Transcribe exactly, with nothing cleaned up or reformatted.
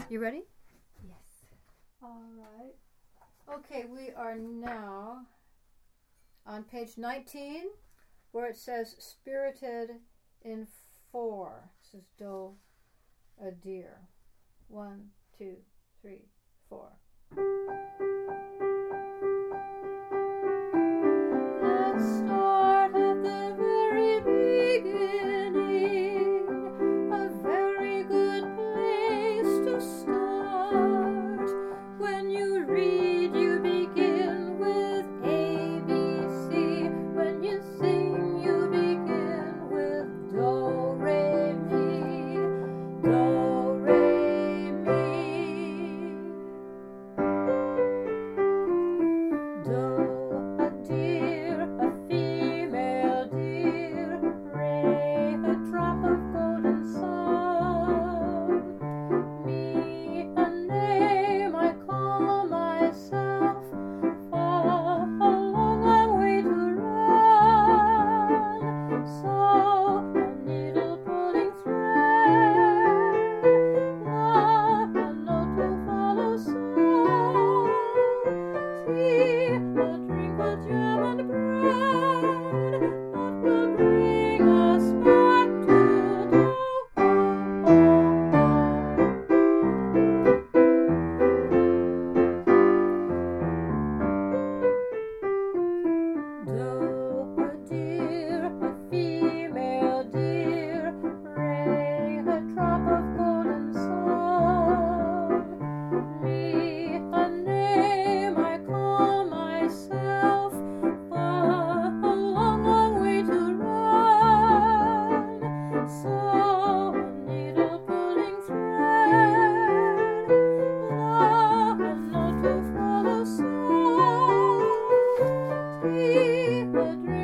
You ready? Yes. All right. Okay, we are now on page nineteen, where it says spirited in four. This is do, a deer. One, two, three, four. Let's start at the very beginning. A very good place to start. When you read, you begin with A, B, C. When you sing, you begin with Do, Re, Mi. Do, Re, Mi. Do, a deer, a female deer. Re, a drop of golden sun. Mi, a name I call myself. Fa, a long, long way to run. So, a needle pulling thread. La, a note to follow. So, tea, a drink with jam and bread. That will bring us back to do. Do, a deer, a female deer. Re, a drop of golden sun. Mi, a name I call myself. Fa, a long, long way to run. So, a needle pulling thread. La, a note to follow. So, tea, a drink